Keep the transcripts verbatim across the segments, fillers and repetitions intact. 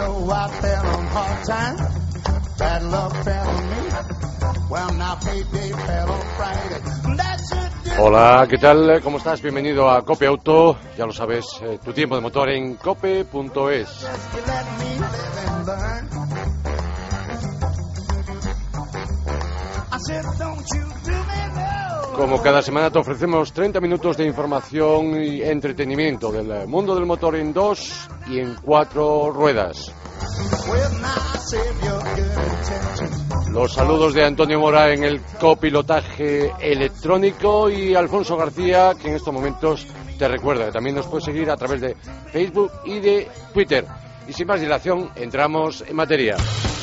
know I fell on hard times. Bad luck fell on me. Well, now payday fell on Friday. That's it. Hola, ¿qué tal? ¿Cómo estás? Bienvenido a Cope Auto. Ya lo sabes, eh, tu tiempo de motor en cope punto es. Como cada semana te ofrecemos treinta minutos de información y entretenimiento del mundo del motor en dos y en cuatro ruedas. Los saludos de Antonio Mora en el copilotaje electrónico y Alfonso García, que en estos momentos te recuerda que también nos puedes seguir a través de Facebook y de Twitter. Y sin más dilación, entramos en materia.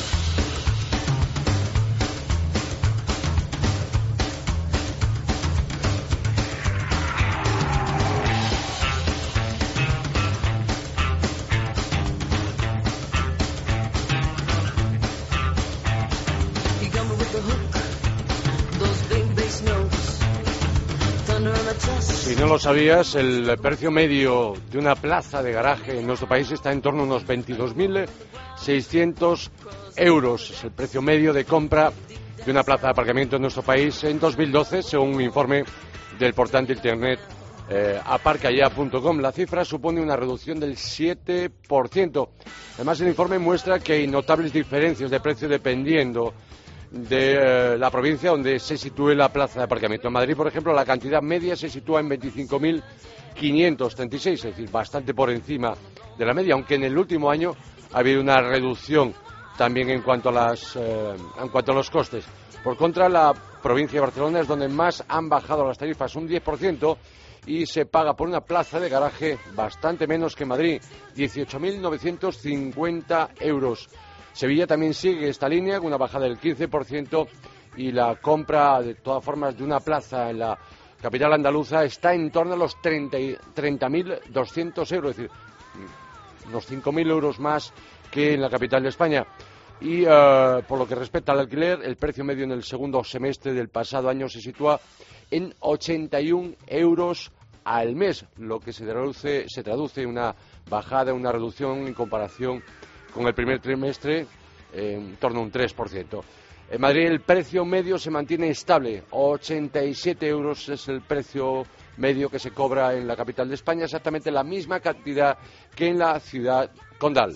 Si no lo sabías, el precio medio de una plaza de garaje en nuestro país está en torno a unos veintidós mil seiscientos euros. Es el precio medio de compra de una plaza de aparcamiento en nuestro país en dos mil doce, según un informe del portal de internet eh, aparcaya punto com. La cifra supone una reducción del siete por ciento. Además, el informe muestra que hay notables diferencias de precio dependiendo de eh, la provincia donde se sitúe la plaza de aparcamiento. En Madrid, por ejemplo, la cantidad media se sitúa en veinticinco mil quinientos treinta y seis, es decir, bastante por encima de la media, aunque en el último año ha habido una reducción también en cuanto a las eh, en cuanto a los costes. Por contra, la provincia de Barcelona es donde más han bajado las tarifas, un diez por ciento, y se paga por una plaza de garaje bastante menos que en Madrid, dieciocho mil novecientos cincuenta euros. Sevilla también sigue esta línea con una bajada del quince por ciento y la compra, de todas formas, de una plaza en la capital andaluza está en torno a los treinta mil doscientos euros, es decir, unos cinco mil euros más que en la capital de España. Y uh, por lo que respecta al alquiler, el precio medio en el segundo semestre del pasado año se sitúa en ochenta y un euros al mes, lo que se traduce, se traduce en una bajada, una reducción en comparación con el primer trimestre, eh, en torno a un tres por ciento. En Madrid el precio medio se mantiene estable, ochenta y siete euros es el precio medio que se cobra en la capital de España, exactamente la misma cantidad que en la ciudad condal.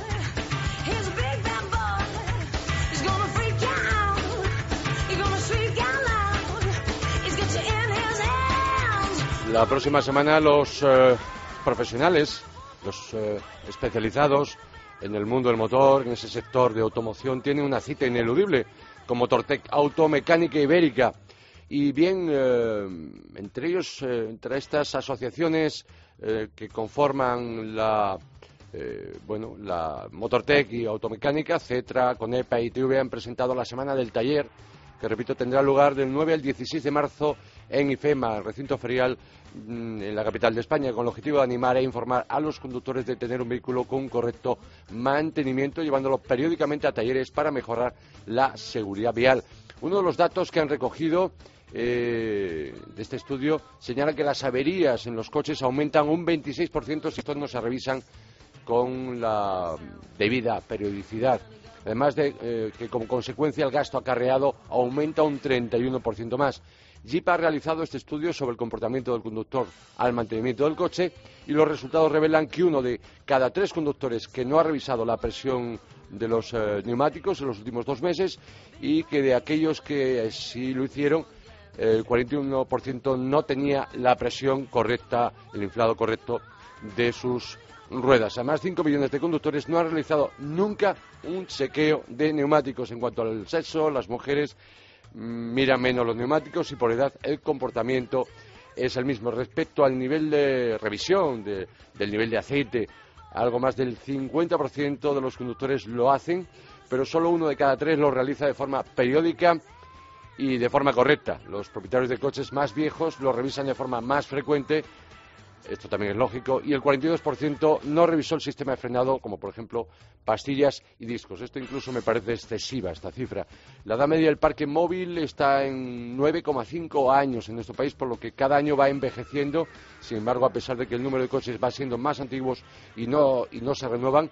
La próxima semana los eh, profesionales, los eh, especializados en el mundo del motor, en ese sector de automoción, tiene una cita ineludible con Motortec Automecánica Ibérica. Y bien, eh, entre ellos, eh, entre estas asociaciones eh, que conforman la, eh, bueno, la Motortec y Automecánica, Cetra, Conepa y I T V han presentado la Semana del Taller, que, repito, tendrá lugar del nueve al dieciséis de marzo en IFEMA, el recinto ferial en la capital de España, con el objetivo de animar e informar a los conductores de tener un vehículo con un correcto mantenimiento, llevándolo periódicamente a talleres para mejorar la seguridad vial. Uno de los datos que han recogido eh, de este estudio señala que las averías en los coches aumentan un veintiséis por ciento si estos no se revisan con la debida periodicidad. Además de eh, que como consecuencia el gasto acarreado aumenta un treinta y uno por ciento más. Jeep ha realizado este estudio sobre el comportamiento del conductor al mantenimiento del coche y los resultados revelan que uno de cada tres conductores que no ha revisado la presión de los eh, neumáticos en los últimos dos meses y que de aquellos que eh, sí lo hicieron, el eh, cuarenta y uno por ciento no tenía la presión correcta, el inflado correcto de sus ruedas. Además, cinco millones de conductores no han realizado nunca un chequeo de neumáticos. En cuanto al sexo, las mujeres miran menos los neumáticos y por edad el comportamiento es el mismo. Respecto al nivel de revisión de, del nivel de aceite, algo más del cincuenta por ciento de los conductores lo hacen, pero solo uno de cada tres lo realiza de forma periódica y de forma correcta. Los propietarios de coches más viejos lo revisan de forma más frecuente, esto también es lógico, y el cuarenta y dos por ciento no revisó el sistema de frenado, como por ejemplo pastillas y discos. Esto incluso me parece excesiva, esta cifra. La edad media del parque móvil está en nueve coma cinco años en nuestro país, por lo que cada año va envejeciendo. Sin embargo, a pesar de que el número de coches va siendo más antiguos y no, y no se renuevan,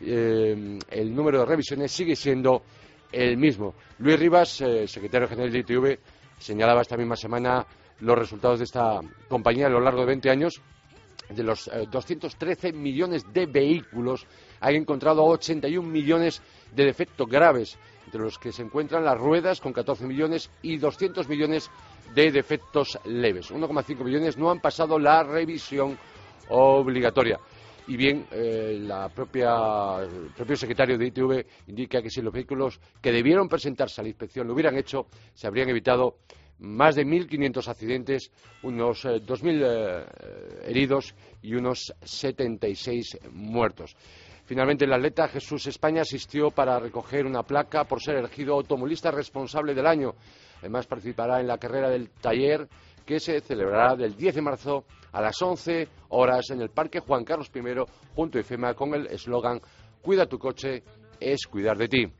eh, el número de revisiones sigue siendo el mismo. Luis Rivas, eh, secretario general de I T V, señalaba esta misma semana los resultados de esta compañía a lo largo de veinte años. De los eh, doscientos trece millones de vehículos, han encontrado ochenta y un millones de defectos graves, entre los que se encuentran las ruedas con catorce millones y doscientos millones de defectos leves. uno coma cinco millones no han pasado la revisión obligatoria. Y bien, eh, la propia, el propio secretario de I T V indica que si los vehículos que debieron presentarse a la inspección lo hubieran hecho, se habrían evitado más de mil quinientos accidentes, unos eh, dos mil eh, heridos y unos setenta y seis muertos. Finalmente, el atleta Jesús España asistió para recoger una placa por ser elegido automovilista responsable del año. Además, participará en la carrera del taller que se celebrará del diez de marzo a las once horas en el Parque Juan Carlos primero, junto a IFEMA, con el eslogan "Cuida tu coche, es cuidar de ti".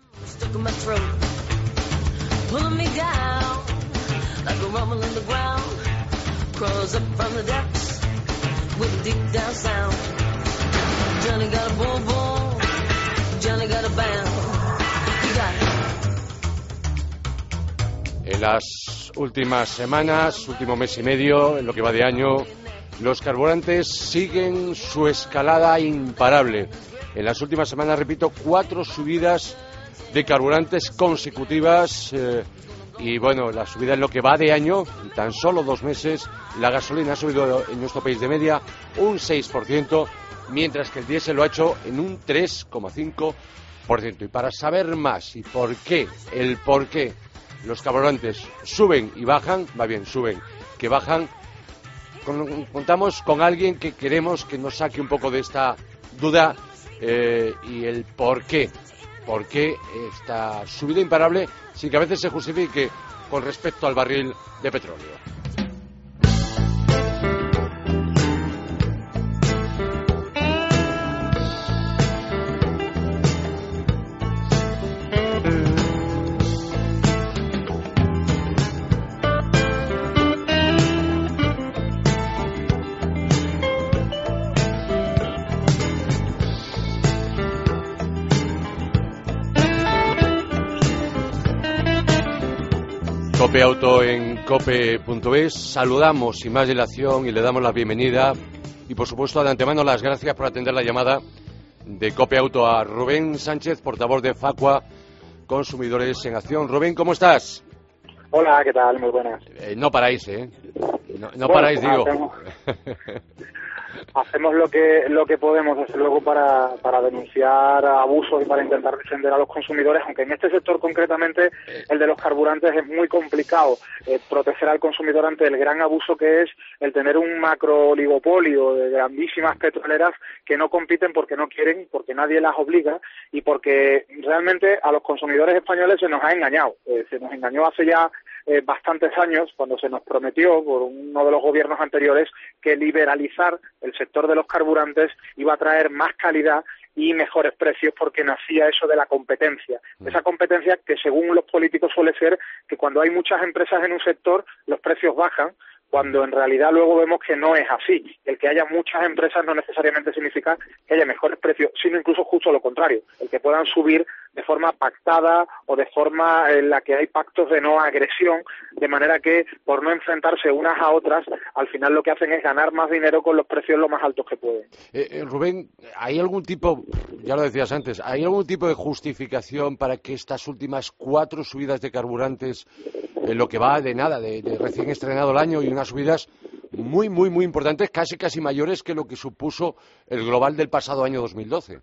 En las últimas semanas, último mes y medio, en lo que va de año, los carburantes siguen su escalada imparable. En las últimas semanas, repito, cuatro subidas de carburantes consecutivas. Eh, y bueno, la subida en lo que va de año, en tan solo dos meses, la gasolina ha subido en nuestro país de media un seis por ciento, mientras que el diésel lo ha hecho en un tres coma cinco por ciento. Y para saber más y por qué, el por qué los carburantes suben y bajan, va bien, suben, que bajan, con, contamos con alguien que queremos que nos saque un poco de esta duda eh, y el por qué, por qué esta subida imparable sin que a veces se justifique con respecto al barril de petróleo. Cope Auto en cope punto es. Saludamos sin más dilación y le damos la bienvenida y por supuesto de antemano las gracias por atender la llamada de Cope Auto a Rubén Sánchez, portavoz de Facua Consumidores en Acción. Rubén, ¿cómo estás? Hola, ¿qué tal? Muy buenas. Eh, no paráis, ¿eh? No, no bueno, paráis, digo. Hacemos, hacemos lo que lo que podemos, desde luego, para, para denunciar abusos y para intentar defender a los consumidores, aunque en este sector concretamente, el de los carburantes, es muy complicado eh, proteger al consumidor ante el gran abuso que es el tener un macro oligopolio de grandísimas petroleras que no compiten porque no quieren, porque nadie las obliga y porque realmente a los consumidores españoles se nos ha engañado. Eh, se nos engañó hace ya Eh, bastantes años, cuando se nos prometió por uno de los gobiernos anteriores que liberalizar el sector de los carburantes iba a traer más calidad y mejores precios, porque nacía eso de la competencia. Esa competencia que, según los políticos, suele ser que cuando hay muchas empresas en un sector, los precios bajan, cuando en realidad luego vemos que no es así. El que haya muchas empresas no necesariamente significa que haya mejores precios, sino incluso justo lo contrario, el que puedan subir de forma pactada o de forma en la que hay pactos de no agresión, de manera que, por no enfrentarse unas a otras, al final lo que hacen es ganar más dinero con los precios lo más altos que pueden. Eh, eh, Rubén, ¿hay algún tipo, ya lo decías antes, ¿hay algún tipo de justificación para que estas últimas cuatro subidas de carburantes, en lo que va de nada, de, de recién estrenado el año, y unas subidas muy, muy, muy importantes, casi, casi mayores que lo que supuso el global del pasado año dos mil doce?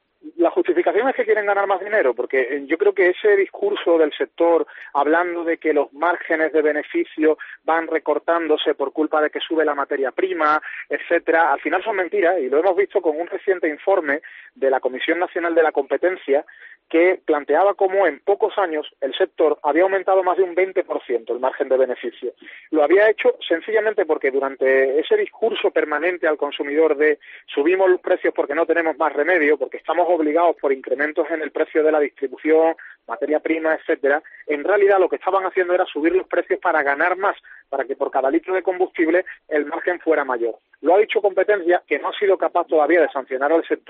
La justificación es que quieren ganar más dinero, porque yo creo que ese discurso del sector, hablando de que los márgenes de beneficio van recortándose por culpa de que sube la materia prima, etcétera, al final son mentiras, y lo hemos visto con un reciente informe de la Comisión Nacional de la Competencia, que planteaba cómo en pocos años el sector había aumentado más de un veinte por ciento el margen de beneficio. Lo había hecho sencillamente porque durante ese discurso permanente al consumidor de subimos los precios porque no tenemos más remedio, porque estamos obligados por incrementos en el precio de la distribución, materia prima, etcétera, en realidad lo que estaban haciendo era subir los precios para ganar más, para que por cada litro de combustible el margen fuera mayor. Lo ha dicho Competencia, que no ha sido capaz todavía de sancionar al sector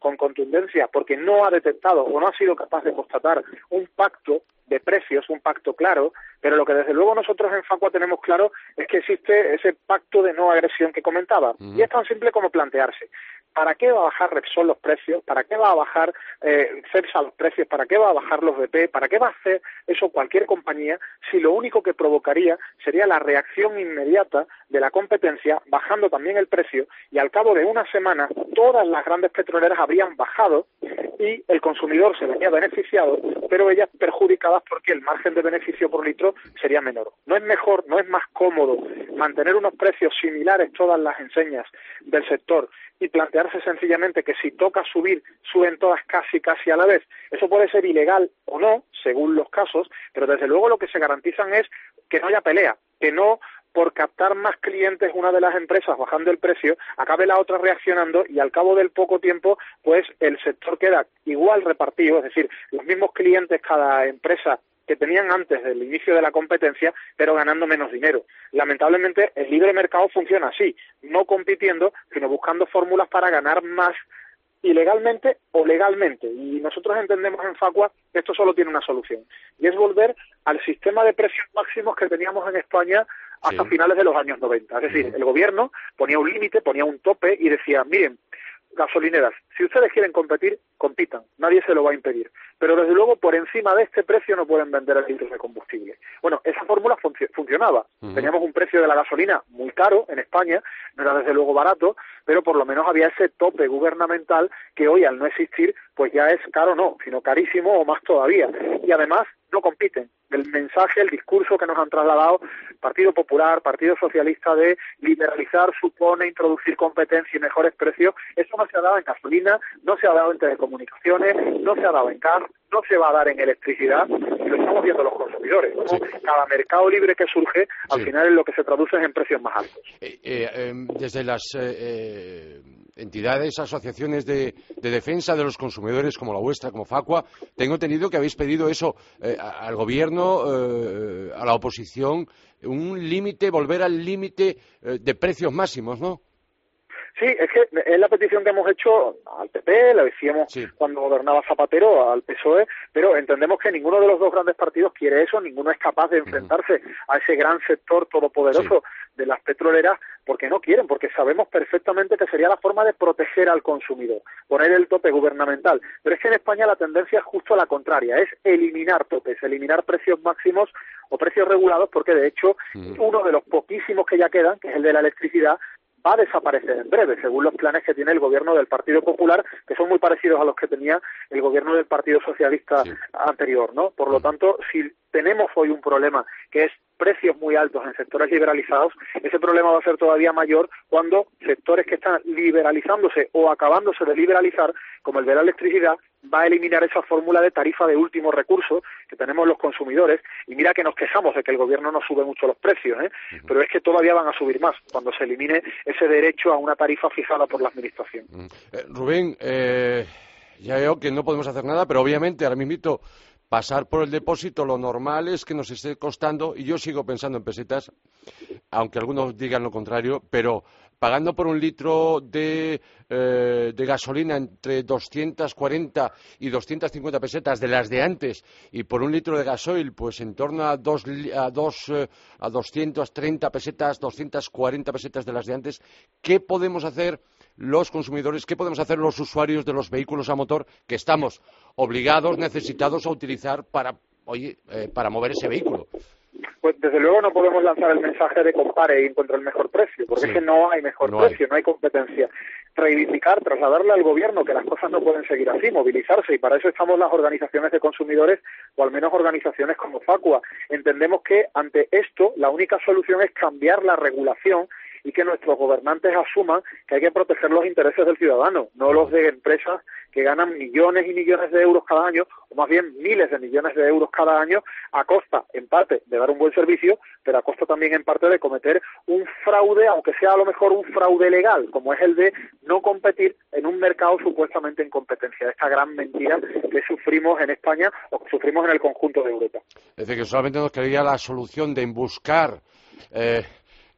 con contundencia porque no ha detectado o no ha sido capaz de constatar un pacto de precios, un pacto claro, pero lo que desde luego nosotros en Facua tenemos claro es que existe ese pacto de no agresión que comentaba. Uh-huh. Y es tan simple como plantearse, ¿para qué va a bajar Repsol los precios? ¿Para qué va a bajar eh, Cepsa los precios? ¿Para qué va a bajar los B P? ¿Para qué va a hacer eso cualquier compañía si lo único que provocaría sería la reacción inmediata de la competencia, bajando también el precio, y al cabo de una semana todas las grandes petroleras habrían bajado y el consumidor se vería beneficiado, pero ellas perjudicadas porque el margen de beneficio por litro sería menor. ¿No es mejor, no es más cómodo mantener unos precios similares todas las enseñas del sector y plantearse sencillamente que si toca subir, suben todas casi casi a la vez? Eso puede ser ilegal o no, según los casos, pero desde luego lo que se garantizan es que no haya pelea, que no por captar más clientes una de las empresas bajando el precio, acabe la otra reaccionando y al cabo del poco tiempo, pues el sector queda igual repartido, es decir, los mismos clientes cada empresa que tenían antes del inicio de la competencia, pero ganando menos dinero. Lamentablemente, el libre mercado funciona así, no compitiendo, sino buscando fórmulas para ganar más ilegalmente o legalmente. Y nosotros entendemos en Facua que esto solo tiene una solución, y es volver al sistema de precios máximos que teníamos en España hasta sí. finales de los años noventa. Es decir, el gobierno ponía un límite, ponía un tope y decía, miren, gasolineras, si ustedes quieren competir, compitan, nadie se lo va a impedir, pero desde luego por encima de este precio no pueden vender el litro de combustible. Bueno, esa fórmula func- funcionaba, uh-huh. Teníamos un precio de la gasolina muy caro en España, no era desde luego barato, pero por lo menos había ese tope gubernamental que hoy al no existir, pues ya es caro no, sino carísimo o más todavía, y además no compiten. El mensaje, el discurso que nos han trasladado Partido Popular, Partido Socialista de liberalizar supone introducir competencia y mejores precios, eso no se ha dado en gasolina, no se ha dado en telecomunicaciones, no se ha dado en car, no se va a dar en electricidad, y lo estamos viendo los consumidores. ¿No? Sí. Cada mercado libre que surge, al sí. final es lo que se traduce en precios más altos. Eh, eh, eh, desde las eh, eh, entidades, asociaciones de, de defensa de los consumidores como la vuestra, como Facua, tengo entendido que habéis pedido eso eh, al gobierno, eh, a la oposición, un límite, volver al límite eh, de precios máximos, ¿no? Sí, es que es la petición que hemos hecho al P P, la decíamos sí. cuando gobernaba Zapatero, al P S O E, pero entendemos que ninguno de los dos grandes partidos quiere eso, ninguno es capaz de enfrentarse uh-huh. a ese gran sector todopoderoso sí. de las petroleras, porque no quieren, porque sabemos perfectamente que sería la forma de proteger al consumidor, poner el tope gubernamental. Pero es que en España la tendencia es justo la contraria, es eliminar topes, eliminar precios máximos o precios regulados, porque de hecho uh-huh. uno de los poquísimos que ya quedan, que es el de la electricidad, va a desaparecer en breve, según los planes que tiene el gobierno del Partido Popular, que son muy parecidos a los que tenía el gobierno del Partido Socialista sí. anterior, ¿no? Por lo tanto, si tenemos hoy un problema que es precios muy altos en sectores liberalizados, ese problema va a ser todavía mayor cuando sectores que están liberalizándose o acabándose de liberalizar, como el de la electricidad, va a eliminar esa fórmula de tarifa de último recurso que tenemos los consumidores. Y mira que nos quejamos de que el gobierno no sube mucho los precios, ¿eh? Uh-huh. Pero es que todavía van a subir más cuando se elimine ese derecho a una tarifa fijada por la Administración. Uh-huh. Eh, Rubén, eh, ya veo que no podemos hacer nada, pero obviamente ahora mismo pasar por el depósito lo normal es que nos esté costando, y yo sigo pensando en pesetas, aunque algunos digan lo contrario, pero pagando por un litro de, eh, de gasolina entre doscientas cuarenta y doscientas cincuenta pesetas de las de antes, y por un litro de gasoil pues en torno a dos a dos eh, a doscientas treinta pesetas, doscientas cuarenta pesetas de las de antes, ¿qué podemos hacer los consumidores, qué podemos hacer los usuarios de los vehículos a motor que estamos obligados, necesitados a utilizar para, oye, eh, para mover ese vehículo? Pues desde luego no podemos lanzar el mensaje de compare y encuentre el mejor precio, porque sí. es que no hay mejor no precio, hay. no hay competencia. Reivindicar, trasladarle al gobierno que las cosas no pueden seguir así, movilizarse, y para eso estamos las organizaciones de consumidores, o al menos organizaciones como Facua. Entendemos que ante esto la única solución es cambiar la regulación y que nuestros gobernantes asuman que hay que proteger los intereses del ciudadano, no los de empresas que ganan millones y millones de euros cada año, o más bien miles de millones de euros cada año, a costa, en parte, de dar un buen servicio, pero a costa también, en parte, de cometer un fraude, aunque sea a lo mejor un fraude legal, como es el de no competir en un mercado supuestamente en competencia. Esta gran mentira que sufrimos en España o que sufrimos en el conjunto de Europa. Es decir, que solamente nos quedaría la solución de buscar... Eh...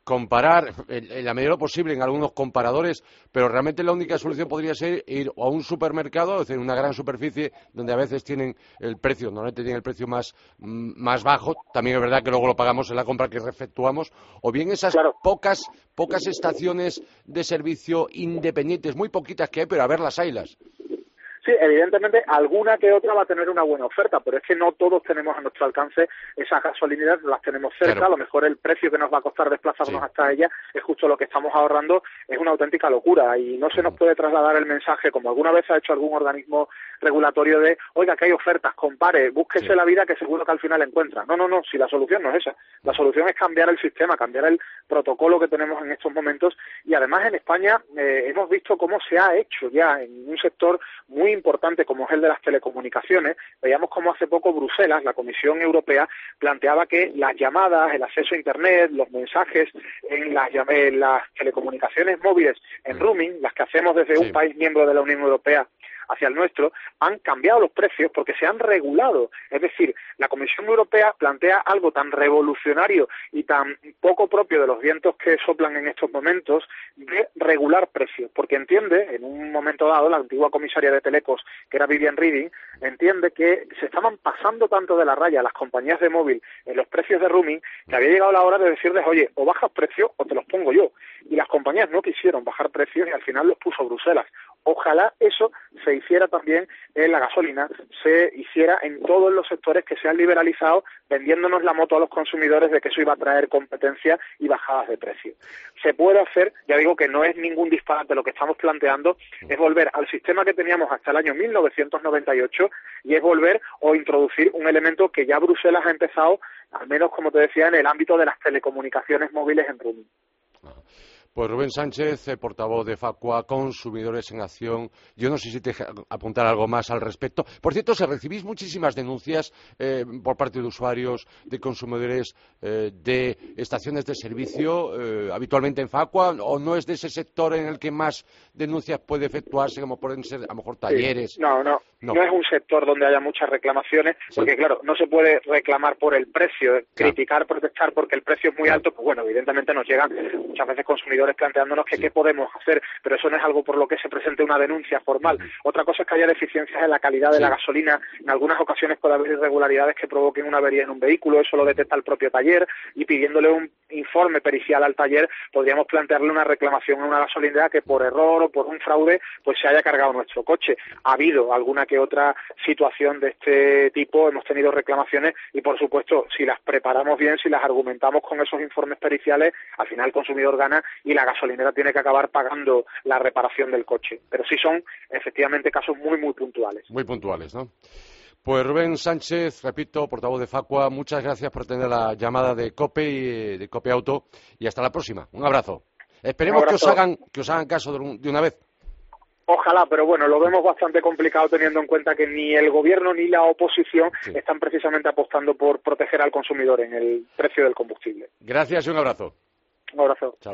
comparar en, en la medida de lo posible en algunos comparadores, pero realmente la única solución podría ser ir a un supermercado, es decir, una gran superficie donde a veces tienen el precio, normalmente tienen el precio más, más bajo, también es verdad que luego lo pagamos en la compra que efectuamos, o bien esas Claro. pocas, pocas estaciones de servicio independientes, muy poquitas que hay, pero a ver las haylas. Sí, evidentemente alguna que otra va a tener una buena oferta, pero es que no todos tenemos a nuestro alcance esas gasolineras, las tenemos cerca, Claro. a lo mejor el precio que nos va a costar desplazarnos Sí. hasta ella es justo lo que estamos ahorrando, es una auténtica locura y no se nos puede trasladar el mensaje, como alguna vez ha hecho algún organismo regulatorio de, oiga, que hay ofertas, compare, búsquese Sí. la vida que seguro que al final encuentra. No, no, no, si la solución no es esa, la solución es cambiar el sistema, cambiar el protocolo que tenemos en estos momentos y además en España eh, hemos visto cómo se ha hecho ya en un sector muy importante como es el de las telecomunicaciones. Veíamos cómo hace poco Bruselas, la Comisión Europea, planteaba que las llamadas, el acceso a Internet, los mensajes en las, en las telecomunicaciones móviles en roaming, las que hacemos desde Sí. un país miembro de la Unión Europea hacia el nuestro, han cambiado los precios porque se han regulado. Es decir, la Comisión Europea plantea algo tan revolucionario y tan poco propio de los vientos que soplan en estos momentos de regular precios, porque entiende, en un momento dado, la antigua comisaria de Telecos, que era Vivian Reding, entiende que se estaban pasando tanto de la raya las compañías de móvil en los precios de roaming que había llegado la hora de decirles, oye, o bajas precios o te los pongo yo. Y las compañías no quisieron bajar precios y al final los puso Bruselas. Ojalá eso se hiciera también en la gasolina, se hiciera en todos los sectores que se han liberalizado, vendiéndonos la moto a los consumidores de que eso iba a traer competencia y bajadas de precio. Se puede hacer, ya digo que no es ningún disparate lo que estamos planteando, es volver al sistema que teníamos hasta el año mil novecientos noventa y ocho y es volver o introducir un elemento que ya Bruselas ha empezado, al menos como te decía, en el ámbito de las telecomunicaciones móviles en roaming. Pues Rubén Sánchez, eh, portavoz de Facua, Consumidores en Acción. Yo no sé si te deja apuntar algo más al respecto. Por cierto, se recibís muchísimas denuncias eh, por parte de usuarios, de consumidores, eh, de estaciones de servicio, eh, habitualmente en Facua, o no es de ese sector en el que más denuncias puede efectuarse, como pueden ser a lo mejor talleres. Sí. No, no, no, no es un sector donde haya muchas reclamaciones, porque sí. claro, no se puede reclamar por el precio, Claro. criticar, protestar porque el precio es muy Claro. alto, pues bueno, evidentemente nos llegan muchas veces consumidores planteándonos que Sí. qué podemos hacer, pero eso no es algo por lo que se presente una denuncia formal. Uh-huh. Otra cosa es que haya deficiencias en la calidad de Sí. la gasolina, en algunas ocasiones puede haber irregularidades que provoquen una avería en un vehículo, eso lo detecta el propio taller y pidiéndole un informe pericial al taller podríamos plantearle una reclamación a una gasolinera que por error o por un fraude pues se haya cargado nuestro coche. Ha habido alguna que otra situación de este tipo, hemos tenido reclamaciones y por supuesto si las preparamos bien, si las argumentamos con esos informes periciales, al final el consumidor gana y la gasolinera tiene que acabar pagando la reparación del coche. Pero sí son efectivamente casos muy muy puntuales. Muy puntuales, ¿no? Pues Rubén Sánchez, repito, portavoz de Facua, muchas gracias por tener la llamada de COPE y de COPE Auto y hasta la próxima. Un abrazo. Esperemos Un abrazo. que os hagan que os hagan caso de, un, de una vez. Ojalá, pero bueno, lo vemos bastante complicado teniendo en cuenta que ni el gobierno ni la oposición Sí. están precisamente apostando por proteger al consumidor en el precio del combustible. Gracias y un abrazo. Un abrazo. Chao.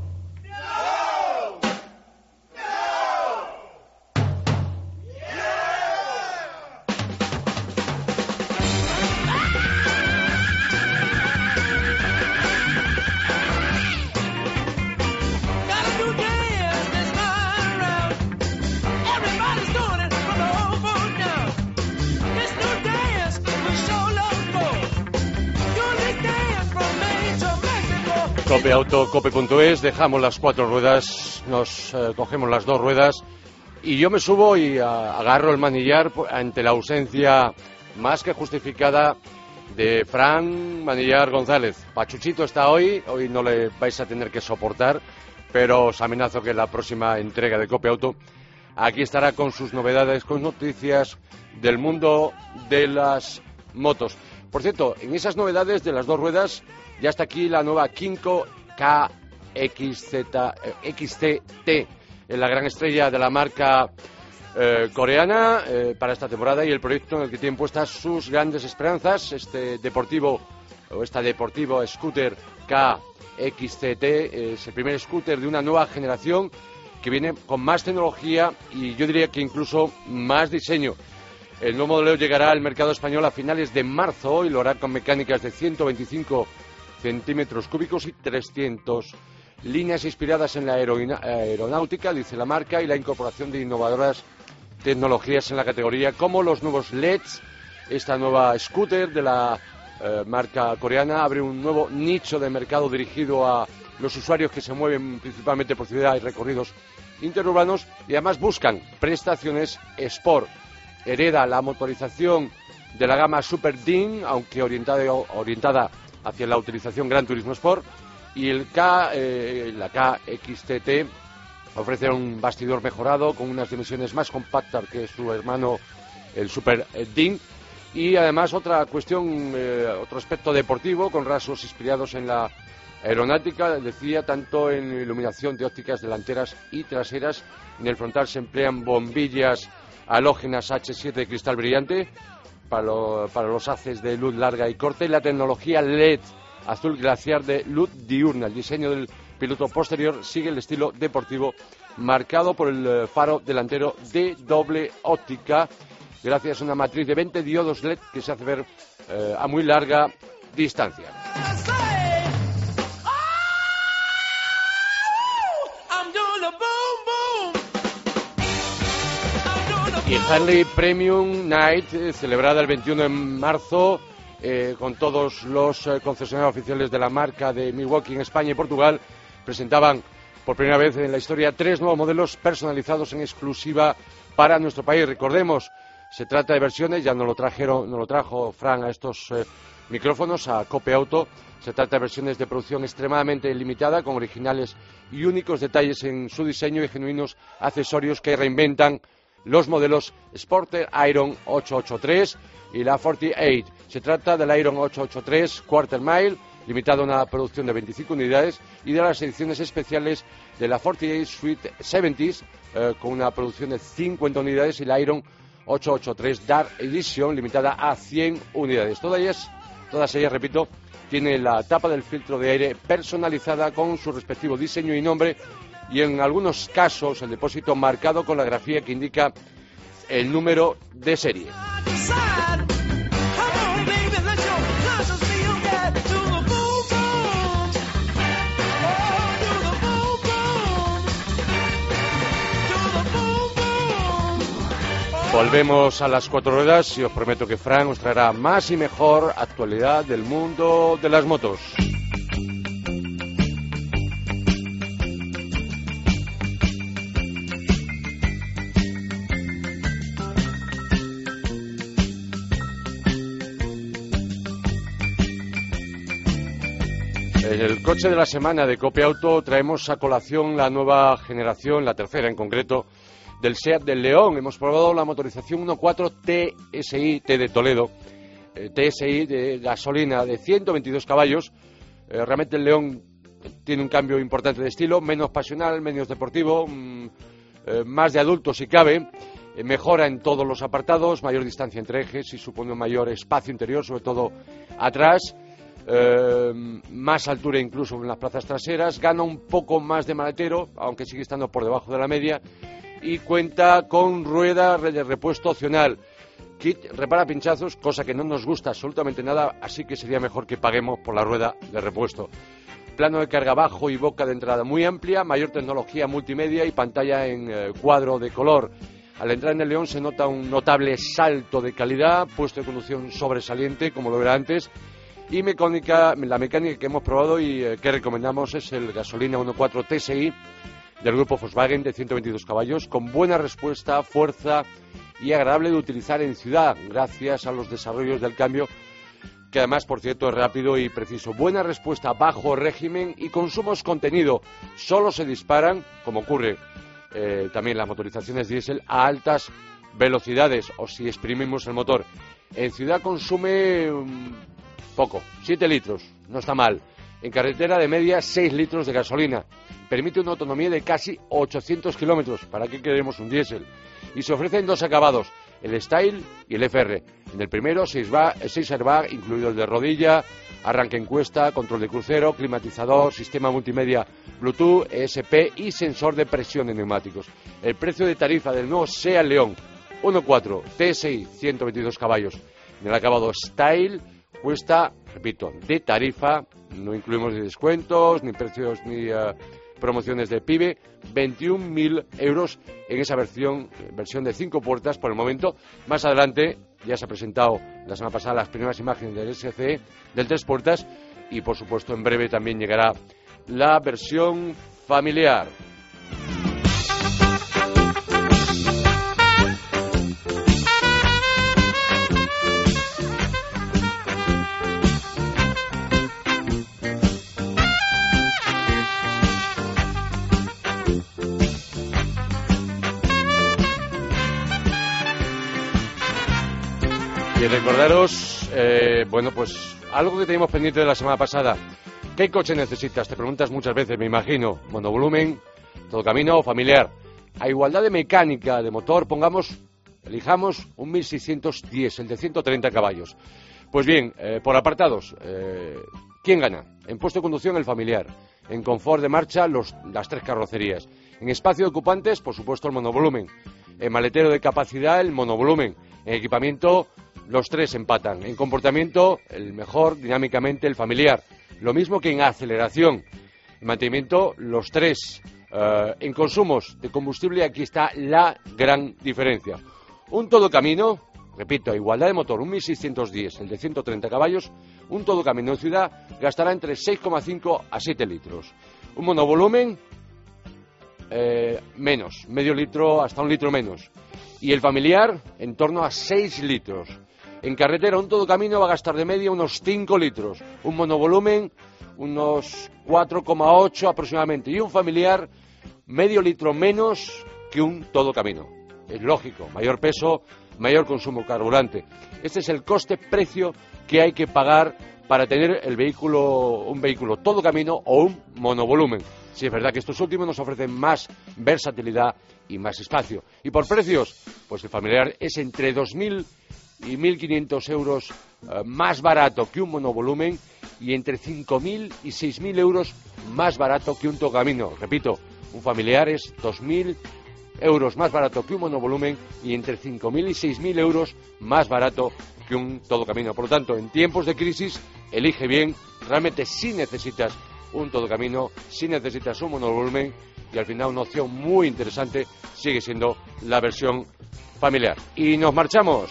Cope Auto, cope punto es, dejamos las cuatro ruedas, nos eh, cogemos las dos ruedas y yo me subo y a, agarro el manillar ante la ausencia más que justificada de Fran Manillar González. Pachuchito está hoy, hoy no le vais a tener que soportar, pero os amenazo que en la próxima entrega de Cope Auto aquí estará con sus novedades, con noticias del mundo de las motos. Por cierto, en esas novedades de las dos ruedas ya está aquí la nueva Kymco K X Z, eh, X C T, la gran estrella de la marca eh, coreana eh, para esta temporada y el proyecto en el que tienen puestas sus grandes esperanzas. Este deportivo, o esta deportivo scooter K X C T es el primer scooter de una nueva generación que viene con más tecnología y yo diría que incluso más diseño. El nuevo modelo llegará al mercado español a finales de marzo y lo hará con mecánicas de ciento veinticinco centímetros cúbicos y trescientos. Líneas inspiradas en la aeronáutica, dice la marca, y la incorporación de innovadoras tecnologías en la categoría, como los nuevos L E Ds. Esta nueva scooter de la eh, marca coreana abre un nuevo nicho de mercado dirigido a los usuarios que se mueven principalmente por ciudad y recorridos interurbanos, y además buscan prestaciones Sport. Hereda la motorización de la gama Super Dean, aunque orientada, orientada hacia la utilización Gran Turismo Sport, y el K, eh, la K X T T ofrece un bastidor mejorado con unas dimensiones más compactas que su hermano el Super Dean, y además otra cuestión, eh, otro aspecto deportivo con rasgos inspirados en la aeronáutica, decía, tanto en iluminación de ópticas delanteras y traseras. En el frontal se emplean bombillas halógenas H siete de cristal brillante para, lo, para los haces de luz larga y corta, y la tecnología L E D azul glaciar de luz diurna. El diseño del piloto posterior sigue el estilo deportivo marcado por el faro delantero de doble óptica, gracias a una matriz de veinte diodos L E D que se hace ver eh, a muy larga distancia. Y Harley Premium Night, eh, celebrada el veintiuno de marzo, eh, con todos los eh, concesionarios oficiales de la marca de Milwaukee en España y Portugal, presentaban por primera vez en la historia tres nuevos modelos personalizados en exclusiva para nuestro país. Recordemos, se trata de versiones, ya nos lo trajeron, nos lo trajo Fran a estos eh, micrófonos, a Cope Auto. Se trata de versiones de producción extremadamente limitada, con originales y únicos detalles en su diseño y genuinos accesorios que reinventan los modelos Sporter Iron ochocientos ochenta y tres y la cuarenta y ocho. Se trata del Iron ochocientos ochenta y tres Quarter Mile, limitado a una producción de veinticinco unidades, y de las ediciones especiales de la cuarenta y ocho Suite setenta, eh, con una producción de cincuenta unidades, y la Iron ochocientos ochenta y tres Dark Edition, limitada a cien unidades. Todas ellas, todas ellas, repito, tienen la tapa del filtro de aire personalizada con su respectivo diseño y nombre, y en algunos casos el depósito marcado con la grafía que indica el número de serie. Volvemos a las cuatro ruedas y os prometo que Fran os traerá más y mejor actualidad del mundo de las motos. En el coche de la semana de Cope Auto traemos a colación la nueva generación, la tercera en concreto, del SEAT del León. Hemos probado la motorización uno punto cuatro T S I, T de Toledo, eh, T S I de gasolina de ciento veintidós caballos. Eh, realmente el León tiene un cambio importante de estilo, menos pasional, menos deportivo, mmm, eh, más de adulto si cabe. Eh, mejora en todos los apartados, mayor distancia entre ejes y supone un mayor espacio interior, sobre todo atrás. Eh, más altura incluso en las plazas traseras, gana un poco más de maletero, aunque sigue estando por debajo de la media, y cuenta con rueda de repuesto opcional. Kit repara pinchazos, cosa que no nos gusta absolutamente nada, así que sería mejor que paguemos por la rueda de repuesto. Plano de carga bajo y boca de entrada muy amplia, mayor tecnología multimedia y pantalla en eh, cuadro de color. Al entrar en el León se nota un notable salto de calidad, puesto de conducción sobresaliente, como lo era antes. Y mecánica, la mecánica que hemos probado y eh, que recomendamos es el gasolina uno punto cuatro T S I del grupo Volkswagen de ciento veintidós caballos, con buena respuesta, fuerza y agradable de utilizar en ciudad, gracias a los desarrollos del cambio, que además, por cierto, es rápido y preciso. Buena respuesta, bajo régimen y consumos contenido. Solo se disparan, como ocurre eh, también las motorizaciones diésel, a altas velocidades, o si exprimimos el motor. En ciudad consume um, poco, siete litros, no está mal. En carretera de media, seis litros de gasolina. Permite una autonomía de casi ochocientos kilómetros. ¿Para qué queremos un diésel? Y se ofrecen dos acabados, el Style y el F R. En el primero, seis airbag, incluido el de rodilla, arranque en cuesta, control de crucero, climatizador, sistema multimedia Bluetooth, E S P y sensor de presión de neumáticos. El precio de tarifa del nuevo SEAT León uno punto cuatro T S I, ciento veintidós caballos. En el acabado Style cuesta, repito, de tarifa no incluimos ni descuentos, ni precios, ni uh, promociones de PYME, veintiún mil euros en esa versión, versión de cinco puertas por el momento. Más adelante ya se ha presentado la semana pasada las primeras imágenes del S C E, del tres puertas, y por supuesto en breve también llegará la versión familiar. Y recordaros, eh, bueno, pues algo que teníamos pendiente de la semana pasada. ¿Qué coche necesitas? Te preguntas muchas veces, me imagino. Monovolumen, todo camino o familiar. A igualdad de mecánica, de motor, pongamos, elijamos un mil seiscientos diez, el de ciento treinta caballos. Pues bien, eh, por apartados, eh, ¿quién gana? En puesto de conducción, el familiar. En confort de marcha, los, las tres carrocerías. En espacio de ocupantes, por supuesto, el monovolumen. En maletero de capacidad, el monovolumen. En equipamiento, los tres empatan. En comportamiento, el mejor, dinámicamente, el familiar. Lo mismo que en aceleración. En mantenimiento, los tres. Uh, en consumos de combustible, aquí está la gran diferencia. Un todo camino, repito, a igualdad de motor, un mil seiscientos diez, el de ciento treinta caballos, un todo camino en ciudad gastará entre seis coma cinco a siete litros. Un monovolumen, eh, menos, medio litro hasta un litro menos. Y el familiar, en torno a seis litros. En carretera, un todo camino va a gastar de media unos cinco litros. Un monovolumen, unos cuatro coma ocho aproximadamente. Y un familiar, medio litro menos que un todo camino. Es lógico, mayor peso, mayor consumo carburante. Este es el coste-precio que hay que pagar para tener el vehículo, un vehículo todo camino o un monovolumen. Sí, es verdad que estos últimos nos ofrecen más versatilidad y más espacio. Y por precios, pues el familiar es entre dos mil y mil quinientos euros eh, más barato que un monovolumen y entre cinco mil y seis mil euros más barato que un todo camino. Repito, un familiar es dos mil euros más barato que un monovolumen y entre cinco mil y seis mil euros más barato que un todo camino. Por lo tanto, en tiempos de crisis, elige bien. Realmente si necesitas un todo camino, si necesitas un monovolumen, y al final una opción muy interesante sigue siendo la versión familiar. Y nos marchamos.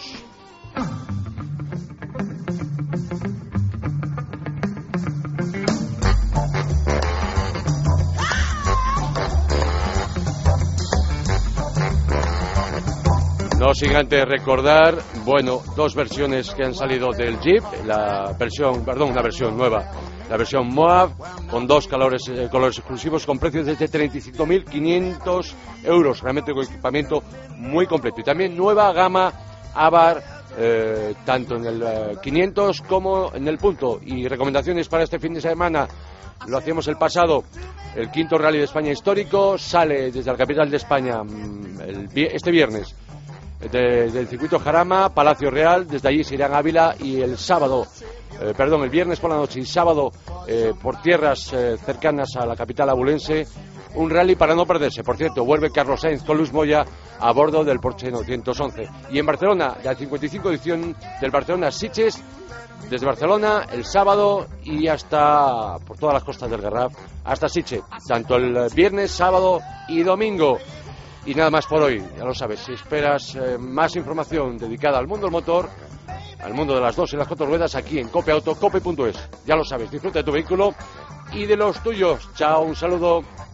No sin antes recordar, bueno, dos versiones que han salido del Jeep, la versión, perdón, una versión nueva, la versión Moab, con dos colores, eh, colores exclusivos, con precios desde treinta y cinco mil quinientos euros, realmente con equipamiento muy completo. Y también nueva gama Abarth, eh, tanto en el eh, quinientos como en el punto. Y recomendaciones para este fin de semana, lo hacíamos el pasado, el quinto Rally de España histórico, sale desde la capital de España el, este viernes. De, del circuito Jarama, Palacio Real, desde allí se irán a Ávila y el sábado, eh, perdón, el viernes por la noche y sábado eh, por tierras eh, cercanas a la capital abulense, un rally para no perderse. Por cierto, vuelve Carlos Sainz con Luis Moya a bordo del Porsche novecientos once. Y en Barcelona, la cincuenta y cinco edición del Barcelona Sitges, desde Barcelona el sábado y hasta por todas las costas del Garraf, hasta Sitges, tanto el viernes, sábado y domingo. Y nada más por hoy, ya lo sabes, si esperas eh, más información dedicada al mundo del motor, al mundo de las dos y las cuatro ruedas, aquí en Cope Auto, cope punto es. Ya lo sabes, disfruta de tu vehículo y de los tuyos. Chao, un saludo.